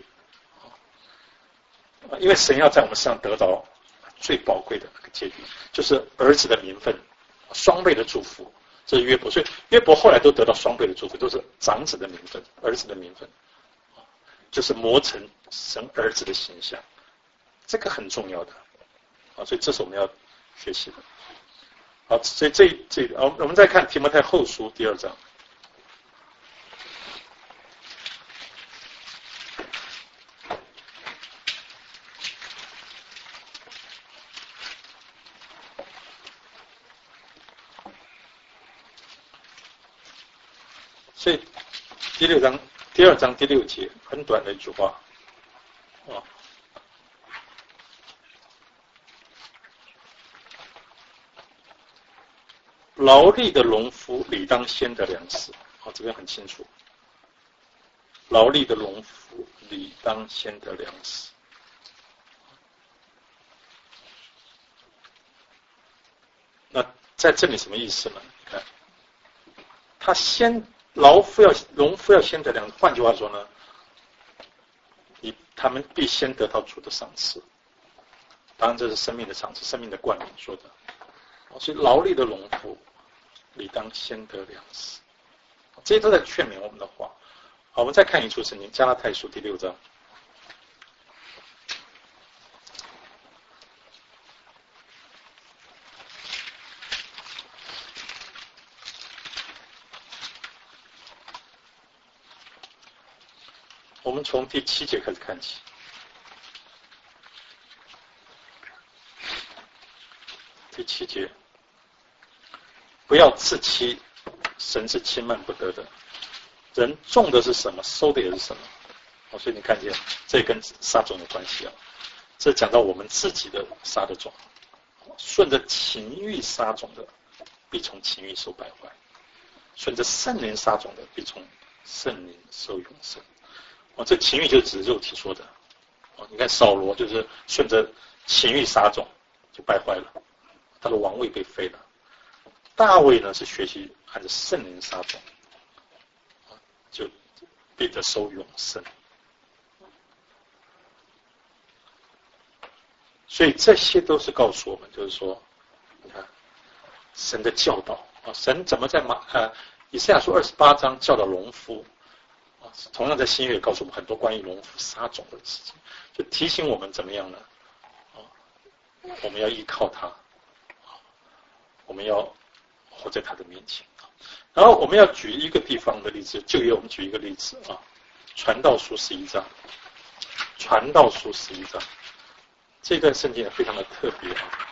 因为神要在我们身上得到最宝贵的那个结局，就是儿子的名分，双倍的祝福。这是约伯，所以约伯后来都得到双倍的祝福，都是长子的名分，儿子的名分，就是磨成神儿子的形象。这个很重要的啊，所以这是我们要学习的。好，所以这这哦，我们再看提摩太后书第二章。 所以第六章第二章第六节很短的一句话啊。劳力的农夫理当先得粮食，啊，这边很清楚。劳力的农夫理当先得粮食。那在这里什么意思呢？你看，他先劳夫要农夫要先得粮食，换句话说呢，你他们必先得到主的赏赐。当然，这是生命的赏赐，生命的冠冕说的。所以劳力的农夫理当先得粮食，这些都在劝勉我们的话。好，我们再看一处圣经，加拉太书第六章。我们从第七节开始看起。第七节，不要自欺，神是轻慢不得的。人种的是什么，收的也是什么。哦，所以你看见这跟撒种有关系啊。这讲到我们自己的撒的种，顺着情欲撒种的，必从情欲受败坏；顺着圣灵撒种的，必从圣灵受永生。哦，这情欲就指肉体说的。哦，你看扫罗就是顺着情欲撒种，就败坏了，他的王位被废了。大卫呢是学习按着圣灵撒种，就必得收永生。所以这些都是告诉我们，就是说，你看神的教导啊，神怎么在马呃以赛亚书二十八章教导农夫啊，同样在新约告诉我们很多关于农夫撒种的事情，就提醒我们怎么样呢？啊，我们要依靠他，啊，我们要活在他的面前。然后我们要举一个地方的例子，就业我们举一个例子啊，传道书十一章，传道书十一章，这段圣经也非常的特别啊。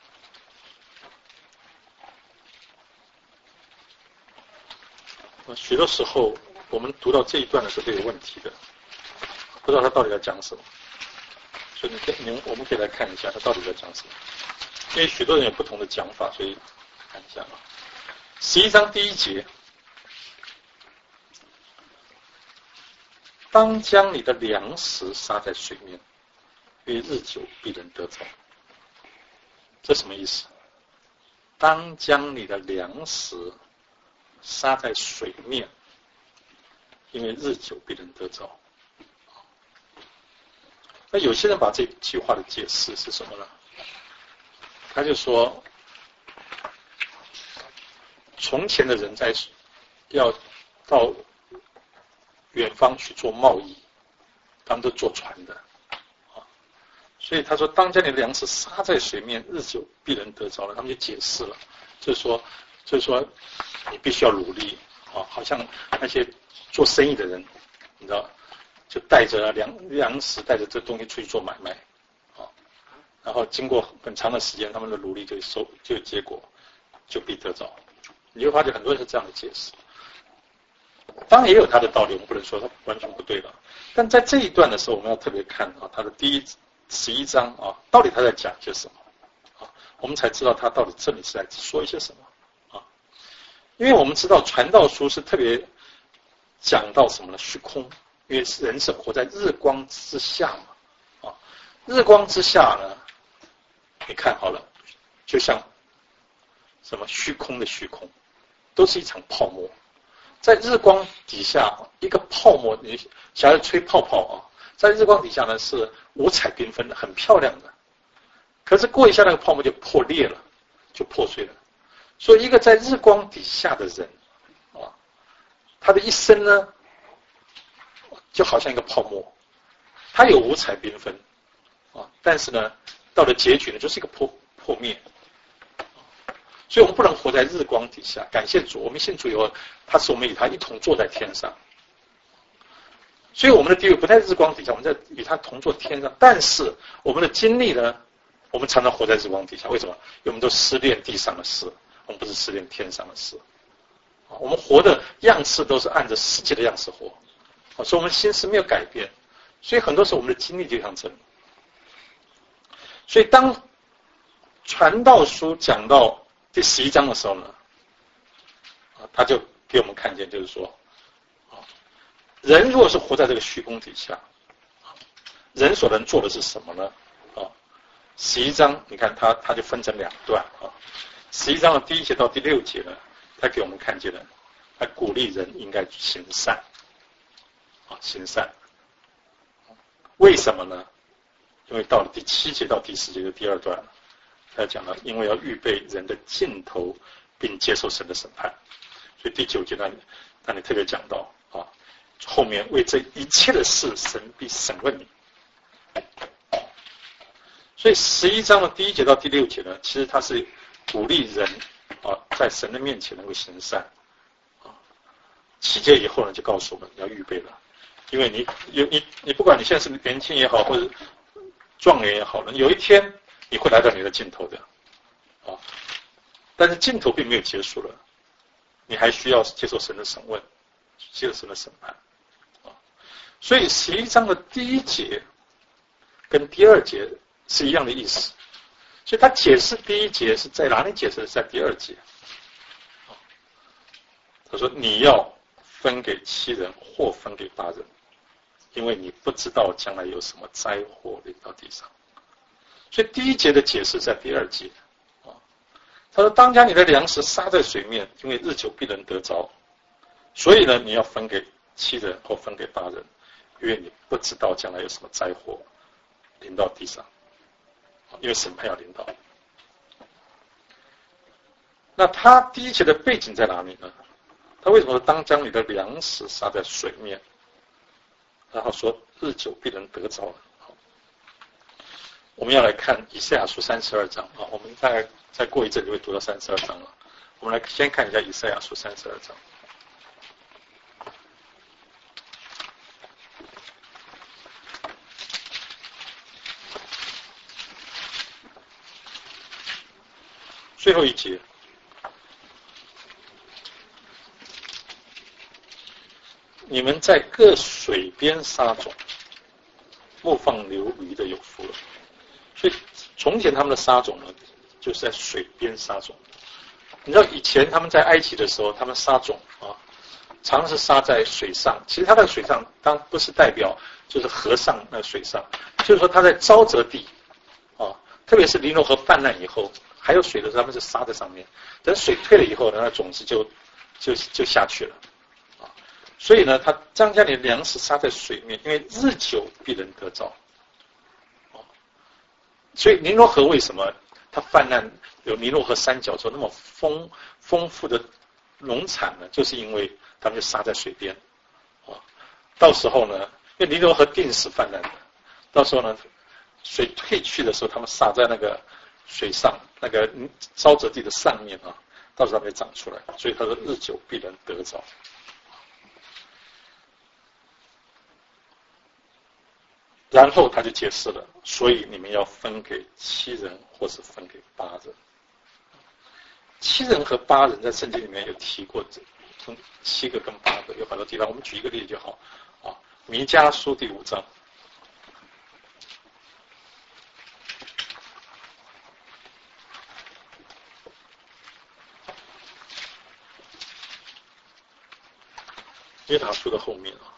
许多时候我们读到这一段的时候都有问题的，不知道他到底在讲什么，所以你可以我们可以来看一下他到底在讲什么，因为许多人有不同的讲法，所以看一下啊。十一章第一节，当将你的粮食撒在水面，因为日久必能得着。这什么意思？当将你的粮食撒在水面，因为日久必能得着。那有些人把这句话的解释是什么呢？他就说，从前的人在要到远方去做贸易，他们都坐船的啊，所以他说，当将你的粮食撒在水面，日久必能得着了。他们就解释了，就是说，就是说，你必须要努力啊，好像那些做生意的人，你知道，就带着粮粮食，带着这东西出去做买卖啊，然后经过很长的时间，他们的努力就收就有结果，就必得着。你会发现很多人是这样的解释，当然也有他的道理，我们不能说他完全不对了。但在这一段的时候，我们要特别看啊，他的第一十一章啊，到底他在讲些什么啊？我们才知道他到底这里是在说一些什么啊？因为我们知道传道书是特别讲到什么呢？虚空，因为人是活在日光之下嘛啊，日光之下呢，你看好了，就像什么虚空的虚空。都是一场泡沫，在日光底下，一个泡沫，你想要吹泡泡啊，在日光底下呢是五彩缤纷的，很漂亮的。可是过一下那个泡沫就破裂了，就破碎了。所以一个在日光底下的人啊，他的一生呢，就好像一个泡沫，他有五彩缤纷啊，但是呢，到了结局呢，就是一个破破灭。所以我们不能活在日光底下。感谢主，我们信主以后，他使我们与他一同坐在天上。所以我们的地位不在日光底下，我们在与他同坐天上。但是我们的经历呢，我们常常活在日光底下。为什么？因为我们都思恋地上的事，我们不是思恋天上的事。 我们活的样式都是按着世界的样式活，所以我们心思没有改变，所以很多时候我们的经历就像这里。所以当传道书讲到第十一章的时候呢，他就给我们看见，就是说，人如果是活在这个虚空底下，人所能做的是什么呢？啊，十一章你看他他就分成两段啊，十一章的第一节到第六节呢，他给我们看见了，他鼓励人应该行善，啊，行善。为什么呢？因为到了第七节到第十节的第二段，他讲了，因为要预备人的尽头，并接受神的审判。所以第九节那里，那里特别讲到啊，后面为这一切的事，神必审问你。所以十一章的第一节到第六节呢，其实它是鼓励人啊，在神的面前能够行善。啊，七节以后呢，就告诉我们要预备了，因为你有你你不管你现在是年轻也好，或者壮年也好了，有一天你会来到你的尽头的，啊，但是尽头并没有结束了，你还需要接受神的审问，接受神的审判，啊，所以十一章的第一节跟第二节是一样的意思，所以他解释第一节是在哪里解释？是在第二节，啊，他说你要分给七人或分给八人。因为你不知道将来有什么灾祸临到地上，所以第一节的解释在第二节啊。他说：“当将你的粮食撒在水面，因为日久必能得着。所以呢，你要分给七人或分给八人，因为你不知道将来有什么灾祸临到地上，因为审判要临到。”那他第一节的背景在哪里呢？他为什么当将你的粮食撒在水面？然后说日久必能得着。我们要来看以赛亚书三十二章啊，我们大概再过一阵就会读到三十二章了。我们来先看一下以赛亚书三十二章。最后一节。你们在各水边撒种，牧放流驴的有福了。所以从前他们的撒种呢，就是在水边撒种。你知道以前他们在埃及的时候，他们撒种啊，常常是撒在水上。其实它的水上当不是代表就是河上那水上，就是说它在沼泽地啊，特别是尼罗河泛滥以后，还有水的时候，他们是撒在上面。等水退了以后呢，那种子就就就下去了。所以呢，他将将你的粮食撒在水面，因为日久必能得着。所以尼罗河为什么它泛滥，有尼罗河三角洲那么丰丰富的农产呢？就是因为他们就撒在水边，啊，到时候呢，因为尼罗河定时泛滥的，到时候呢，水退去的时候，他们撒在那个水上那个沼泽地的上面啊，到时候它会长出来。所以他说日久必能得着。然后他就解释了，所以你们要分给七人，或是分给八人。七人和八人在圣经里面有提过，从七个跟八个有很多地方。我们举一个例子就好啊，弥迦书第五章。约拿书的后面啊。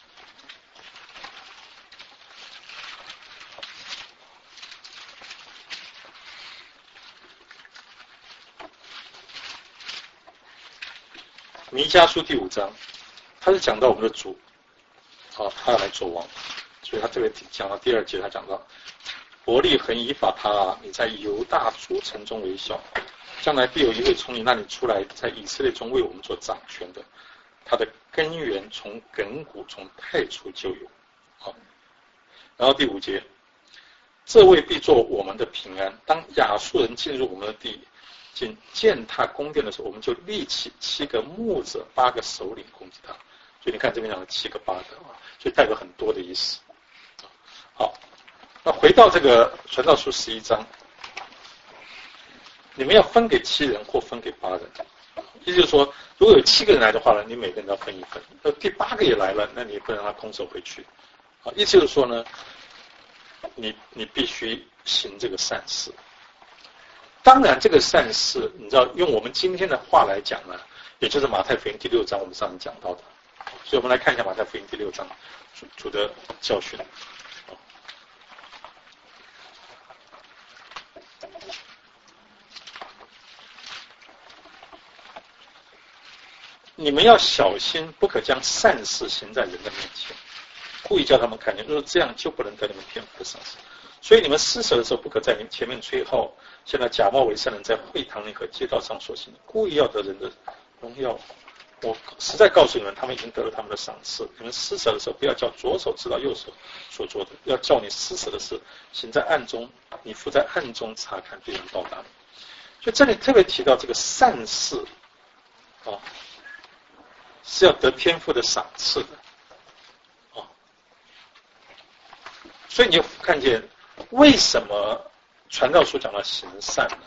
弥迦书第五章，他是讲到我们的主，啊，他要来做王，所以他特别讲到第二节，他讲到伯利恒以法他，你在犹大诸城中为小，将来必有一位从你那里出来，在以色列中为我们做掌权的，他的根源从亘古从太初就有。好，然后第五节，这位必做我们的平安。当亚述人进入我们的地，见践踏宫殿的时候，我们就立起七个牧者，八个首领攻击他。所以你看这边讲的七个八个啊，所以代表很多的意思。好，那回到这个传道书十一章，你们要分给七人或分给八人。 也就是说，如果有七个人来的话呢，你每个人都要分一份。那第八个也来了，那你也不能让他空手回去。啊，意思就是说呢，你你必须行这个善事。当然，这个善事，你知道，用我们今天的话来讲呢，也就是马太福音第六章我们上次讲到的。所以我们来看一下马太福音第六章主主的教训。你们要小心，不可将善事行在人的面前，故意叫他们看见，就是这样就不能得你们天父的赏赐。所以你们施舍的时候，不可在你们前面吹号，像那假冒为善人在会堂里和街道上所行的，故意要得人的荣耀。我实在告诉你们，他们已经得了他们的赏赐。你们施舍的时候，不要叫左手知道右手所做的，要叫你施舍的事行在暗中，你父在暗中查看，必然报答你。所以这里特别提到这个善事啊，是要得天父的赏赐的啊。所以你就看见为什么传道书讲到行善呢？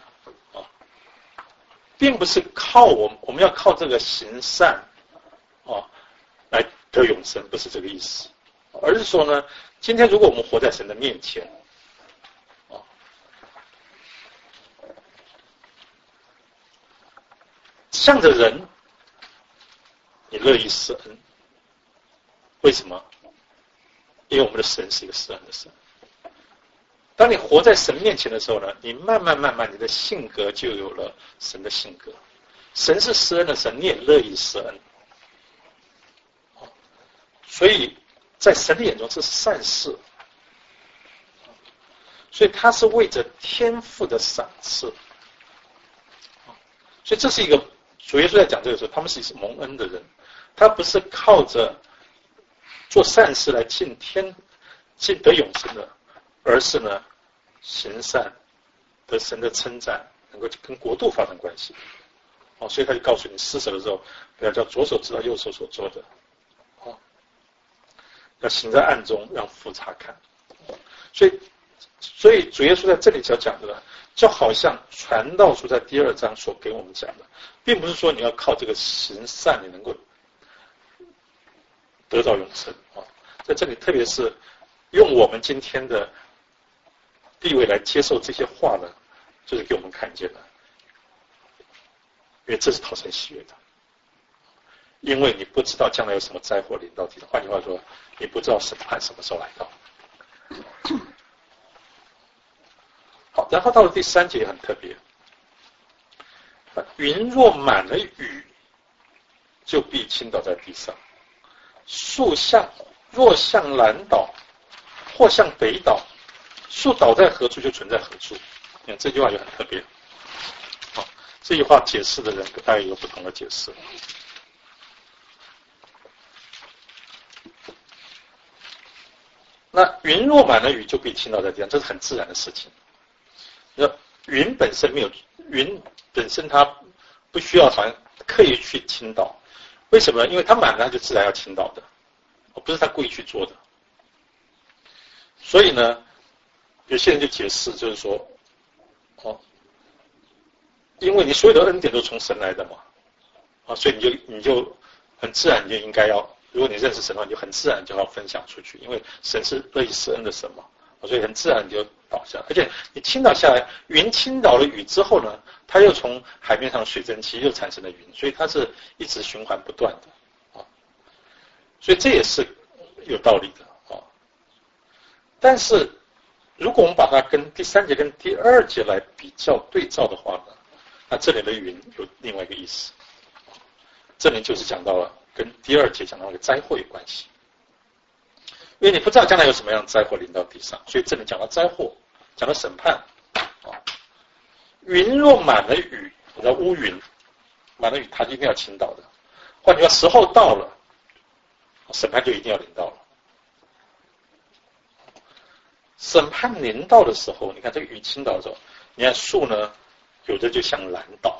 并不是靠我们，我们要靠这个行善啊来得永生，不是这个意思，而是说呢，今天如果我们活在神的面前啊，向着人，你乐意施恩，为什么？因为我们的神是一个施恩的神。当你活在神面前的时候呢，你慢慢慢慢你的性格就有了神的性格。神是施恩的神，你也乐意施恩。所以在神的眼中这是善事，所以他是为着天父的赏赐。所以这是一个主耶稣在讲这个时候，他们是蒙恩的人，他不是靠着做善事来进天进得永生的，而是呢，行善得神的称赞，能够跟国度发生关系。哦，所以他就告诉你，施舍的时候不要叫左手知道右手所做的，哦，要行在暗中，让父察看。所以，所以主耶稣在这里所讲的，就好像传道书在第二章所给我们讲的，并不是说你要靠这个行善你能够得到永生啊。在这里，特别是用我们今天的地位来接受这些话呢，就是给我们看见了，因为这是讨神喜悦的。因为你不知道将来有什么灾祸临到地上，换句话说，你不知道审判什么时候来到。好，然后到了第三节也很特别，云若满了雨，就必倾倒在地上；树向若向南倒，或向北倒，树倒在何处就存在何处。你看这句话就很特别。好，这句话解释的人大概有不同的解释。那云若满了雨，就必倾倒在地上，这是很自然的事情。那云本身没有，云本身它不需要好像刻意去倾倒，为什么？因为它满了，它就自然要倾倒的，不是他故意去做的。所以呢，有些人就解释，就是说，哦，因为你所有的恩典都从神来的嘛，啊，所以你就你就很自然，你就应该要，如果你认识神的话，你就很自然就要分享出去，因为神是乐意施恩的神嘛，所以很自然你就倒下来。而且你倾倒下来，云倾倒了雨之后呢，它又从海面上水蒸气又产生了云，所以它是一直循环不断的啊。所以这也是有道理的啊。但是如果我们把它跟第三节跟第二节来比较对照的话呢，那这里的云有另外一个意思。这里就是讲到了跟第二节讲到的灾祸有关系。因为你不知道将来有什么样的灾祸临到地上，所以这里讲到灾祸，讲到审判。啊，云若满了雨，你知道乌云满了雨，它一定要倾倒的。换句话，时候到了，审判就一定要临到了。审判临到的时候，你看这个雨倾倒的时候，你看树呢，有的就向南倒，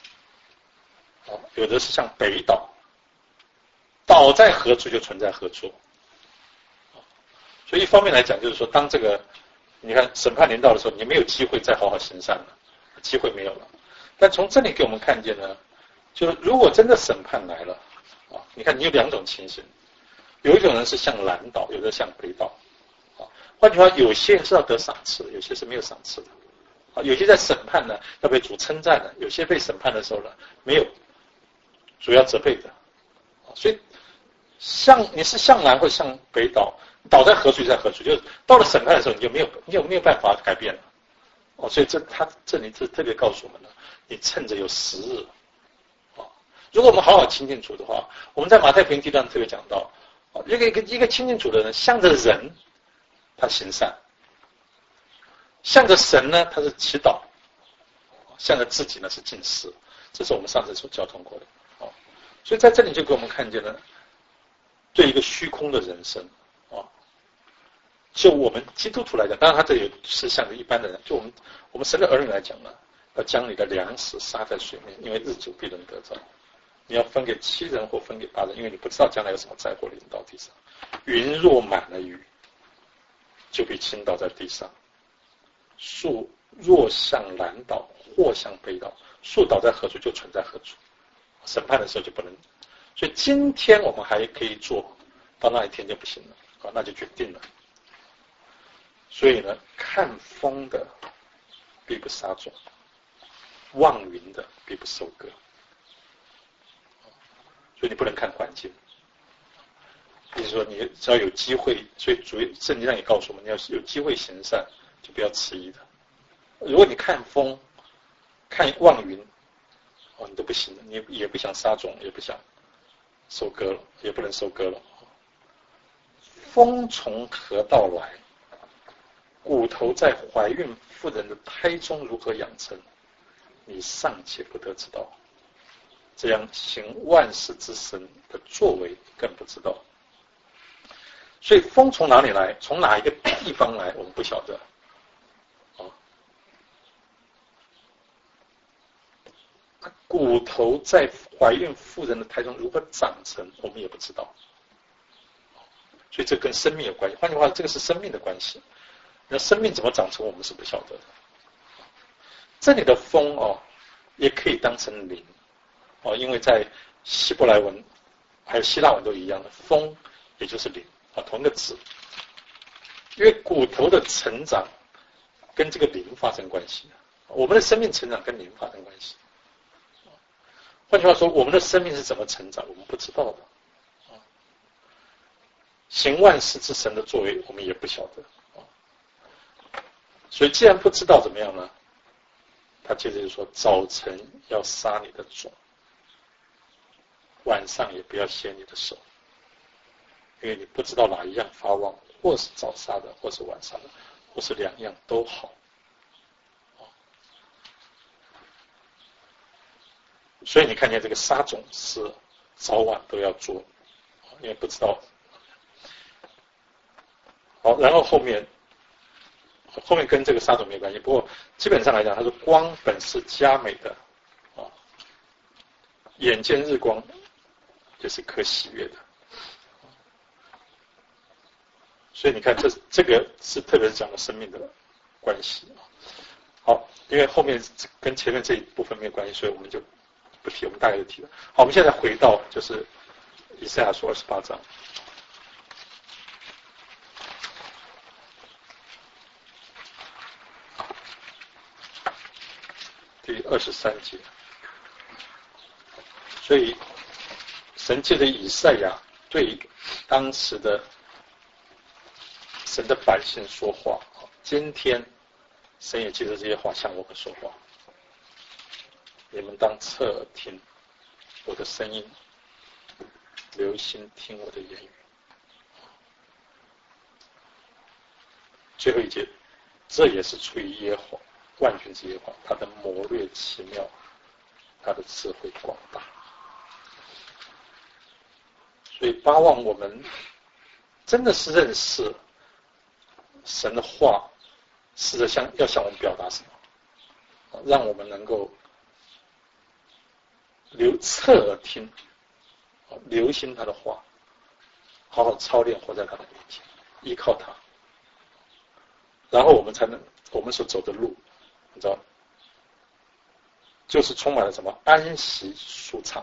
有的是向北倒，倒在何处就存在何处。所以一方面来讲，就是说，当这个你看审判临到的时候，你没有机会再好好行善了，机会没有了。但从这里给我们看见呢， 就是如果真的审判来了啊，你看你有两种情形，有一种人是向南岛，有的向北岛啊。换句话，有些人是要得赏赐的，有些是没有赏赐的啊。有些在审判呢要被主称赞的，有些被审判的时候呢没有，主要责备的啊。所以向你是向南或者向北岛，岛在何处就在何处，就是到了审判的时候你就没有你有没有办法改变了哦。所以这他这里是特别告诉我们了，你趁着有时日啊。如果我们好好亲近主的话，我们在马太福音第一段特别讲到，一个一个一个亲近主的人，向着人他行善，向着神呢他是祈祷，向着自己呢是进食。这是我们上次所交通过的哦。所以在这里就给我们看见了，对一个虚空的人生啊，就我们基督徒来讲，当然他这里是向着一般的人，就我们我们神的儿女来讲呢，要将你的粮食撒在水面，因为日久必能得着。你要分给七人或分给八人，因为你不知道将来有什么灾祸临到地上。云若满了雨，就必倾倒在地上；树若向南倒，或向北倒，树倒在何处就存在何处。审判的时候就不能。所以今天我们还可以做，到那一天就不行了啊，那就决定了。所以呢，看风的必不撒种，望云的必不收割。所以你不能看环境，比如说你只要有机会，所以主圣经上也告诉我们，你要有机会行善，就不要迟疑的。如果你看风、看望云，哦，你都不行了，你也不想撒种，也不想收割了，也不能收割了。风从何道来？骨头在怀孕妇人的胎中如何养成？你尚且不得知道，这样行万事之神的作为更不知道。所以风从哪里来，从哪一个地方来，我们不晓得。啊、骨头在怀孕妇人的胎中如何长成，我们也不知道。所以这跟生命有关系。换句话说，这个是生命的关系。那生命怎么长成，我们是不晓得的。这里的风哦，也可以当成灵哦，因为在希伯来文还有希腊文都一样的，风也就是灵啊，同一个字。因为骨头的成长跟这个灵发生关系，我们的生命成长跟灵发生关系。换句话说，我们的生命是怎么成长，我们不知道的。行万事之神的作为，我们也不晓得。所以既然不知道怎么样呢？他接着就说：早晨要杀你的种，晚上也不要歇你的手，因为你不知道哪一样发旺，或是早杀的，或是晚杀的，或是两样都好。所以你看见这个杀种是早晚都要做，因为不知道。好，然后后面后面跟这个杀种没关系，不过基本上来讲，它是光本是佳美的啊，眼见日光就是可喜悦的。所以你看这，这这个是特别讲了生命的关系。好，因为后面跟前面这一部分没有关系，所以我们就不提，我们大概就提了。好，我们现在回到就是以赛亚书二十八章。第二十三节，所以神借着以赛亚对当时的神的百姓说话。今天神也借着这些话向我们说话。你们当侧耳听我的声音，留心听我的言语。最后一节，这也是出于耶和华万军之耶和华，他的谋略奇妙，他的智慧广大。所以巴望我们真的是认识神的话，试着向要向我们表达什么，让我们能够留侧耳听，留心他的话，好好操练活在他的面前，依靠他，然后我们才能我们所走的路，你知道， 就是充满了什么安息舒畅，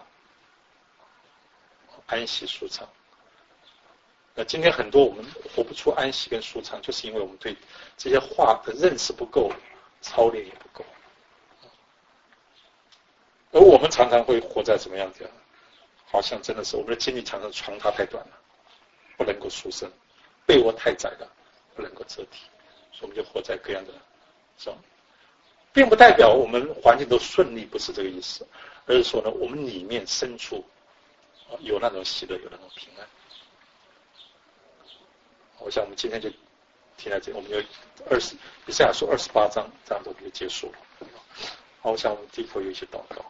安息舒畅。那今天很多我们活不出安息跟舒畅，就是因为我们对这些话的认识不够，操练也不够。而我们常常会活在怎么样的，好像真的是我们的经历常常床榻太短了，不能够舒身；被窝太窄了，不能够遮体，所以我们就活在各样的这种，并不代表我们环境都顺利，不是这个意思，而是说呢，我们里面深处有那种喜乐，有那种平安。我想我们今天就停在这里，我们有二十，以赛亚书二十八章，这样都就结束了。好，我想我们低头有一些祷告。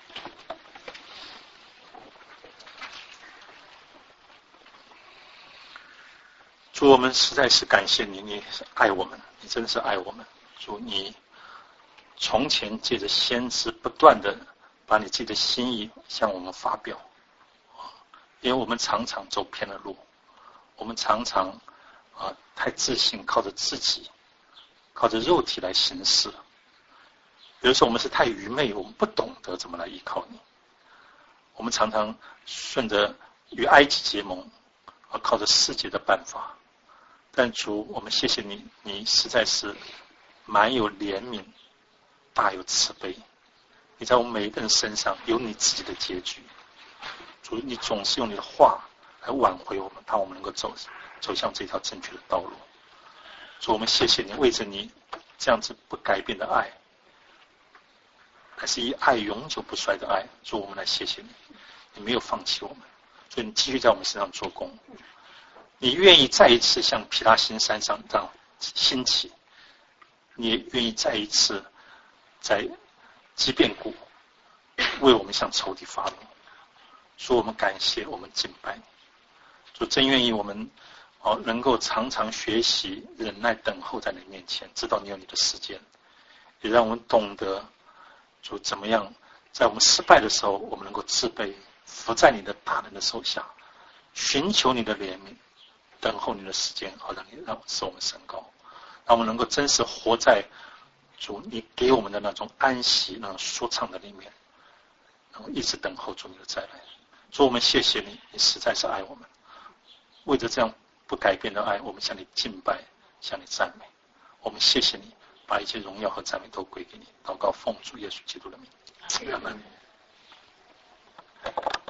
主，我们实在是感谢你，你爱我们，你真是爱我们。主，你从前借着先知不断的把你自己的心意向我们发表，因为我们常常走偏了路，我们常常啊太自信，靠着自己，靠着肉体来行事。有的时候我们是太愚昧，我们不懂得怎么来依靠你。我们常常顺着与埃及结盟，而靠着世界的办法。但主，我们谢谢你，你实在是满有怜悯，大有慈悲。你在我们每一个人身上有你自己的结局。主，你总是用你的话来挽回我们，让我们能够走走向这条正确的道路。主，我们谢谢你，为着你这样子不改变的爱，还是以爱永久不衰的爱。主，我们来谢谢你，你没有放弃我们，所以你继续在我们身上做工。你愿意再一次像毗拉辛山上这样兴起，你也愿意再一次在基遍谷为我们向仇敌发怒。说我们感谢，我们敬拜你。主，真愿意我们哦能够常常学习忍耐等候在你面前，知道你有你的时间，也让我们懂得主怎么样在我们失败的时候，我们能够自卑，伏在你的大能的手下，寻求你的怜悯，等候你的时间，好让你让使我们升高，让我们能够真实活在主你给我们的那种安息、那种舒畅的里面，然后一直等候主你的再来。主，我们谢谢你，你实在是爱我们。为着这样不改变的爱，我们向你敬拜，向你赞美。我们谢谢你，把一切荣耀和赞美都归给你。祷告奉主耶稣基督的名，阿门。